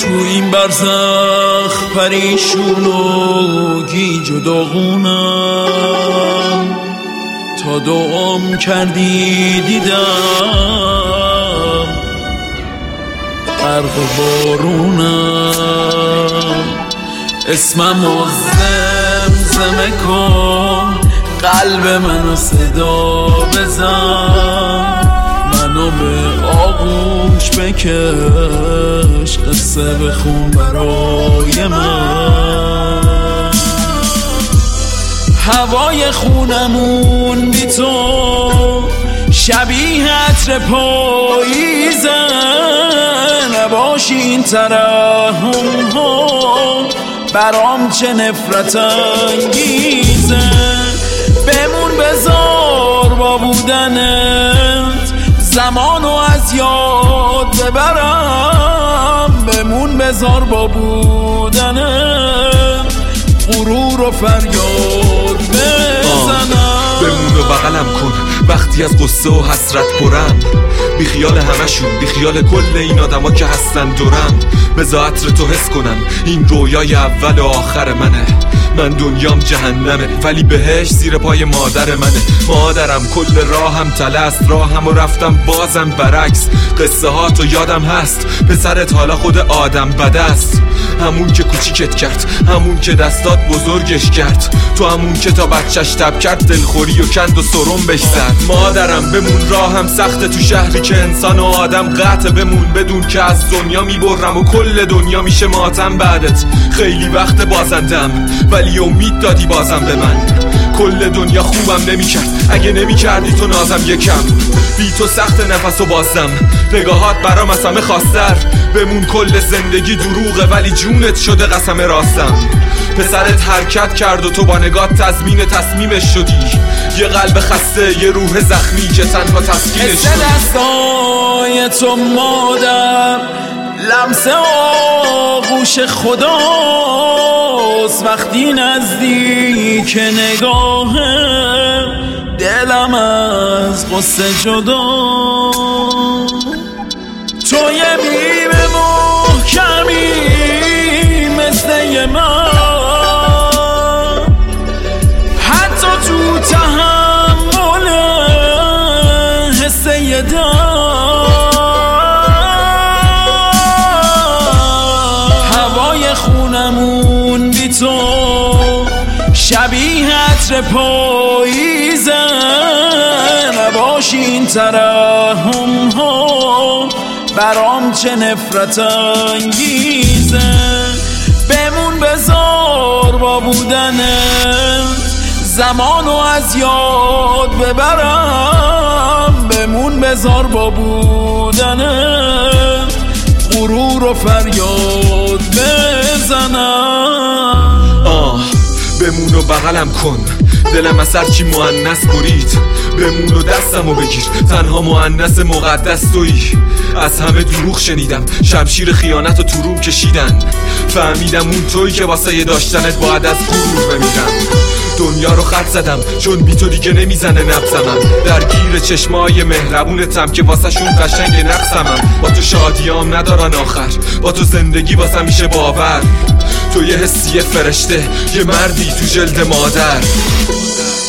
تو این برزخ پریشون و گیج و داغونم، تا دعام کردی دیدم غرق بارونم. اسممو زمزمه کن، قلب منو صدا بزن، منو به آغوش بکش، قصه بخون برای من. هوای خونمون بی تو شبیه عطر پاییزه، نباشی این ترحم ها برام چه نفرت انگیزه. بمون بذار با بودنت زمانو از یاد ببرم، بمون بذار با بودنت غرور و فریاد بزنم. بمون و بغلم کن وقتی از قصه و حسرت پرم، بی خیال همشون، بی خیال کل این آدما که هستن دورم. بذار عطر تو حس کنم این رویای اول و آخر منه. من دنیام جهنمه ولی بهش زیر پای مادر منه. مادرم کل راهم تلست، راهم و رفتم بازم برعکس. قصه ها تو یادم هست، پسرت حالا خود آدم بدست. همون که کوچیکت کرد، همون که دستات بزرگش کرد، تو همون که تا بچهش تب کرد دلخوری و کند و سرم بش زد. مادرم بمون راهم سخته تو شهری که انسان و آدم قطع، بمون بدون که از دنیا میبرم و کل دنیا میشه ماتم بعدت. خیلی وقت بازندم ولی امید دادی بازم به من. کل دنیا خوبم نمیکرد اگه نمیکردی تو نازم یکم. بی تو سخت نفس و بازم، نگاهات برام از همه خاص‌تر. بمون کل زندگی دروغه ولی جونت شده قسم راستم. پسرت حرکت کرد و تو با نگاه تضمین تصمیمش شدی. یه قلب خسته، یه روح زخمی که تنها تسکینش شدی. دستای تو مادر، لمس آغوش خداست، وقتی نزدیک نگاهه دلم از قصه جدا. تو یه بیمه محکمی مثل من، حتی تو تحمل حس یه هوای خونمون بی تو شبیه عطر پاییزه، نباشی این ترحم ها برام چه نفرت انگیزه. بمون بذار با بودنت زمانو از یاد ببرم، بمون بذار با بودنت غرور و فریاد بزنم. بمون و بغلم کن، دلم از هرچی مؤنث برید. بمون و دستمو بگیر، تنها مؤنث مقدس تویی. از همه دروغ شنیدم، شمشیر خیانت و تو روم کشیدن. فهمیدم اون تویی که واسه داشتنت باید از غرور بمیرم. دنیا رو خط زدم چون بی تو دیگه نمیزنه نبضمم. درگیر چشمای مهربونتم که واسه شون قشنگ نقصمم. با تو شادیام ندارن آخر، با تو زندگی واسه میشه باور. تو یه حسی فرشته، یه مردی تو جلد مادر.